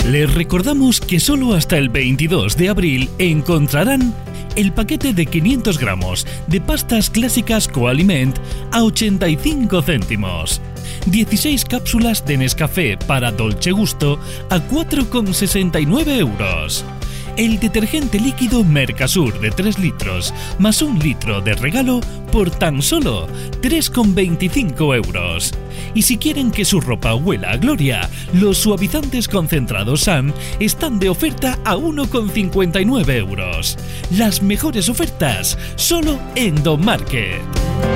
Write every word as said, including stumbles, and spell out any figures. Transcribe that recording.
Les recordamos que solo hasta el veintidós de abril encontrarán el paquete de quinientos gramos de pastas clásicas Coaliment a ochenta y cinco céntimos. dieciséis cápsulas de Nescafé para Dolce Gusto a cuatro con sesenta y nueve euros. El detergente líquido Mercasur de tres litros más un litro de regalo por tan solo tres con veinticinco euros. Y si quieren que su ropa huela a gloria, los suavizantes concentrados S A M están de oferta a uno con cincuenta y nueve euros. Las mejores ofertas solo en Don Market.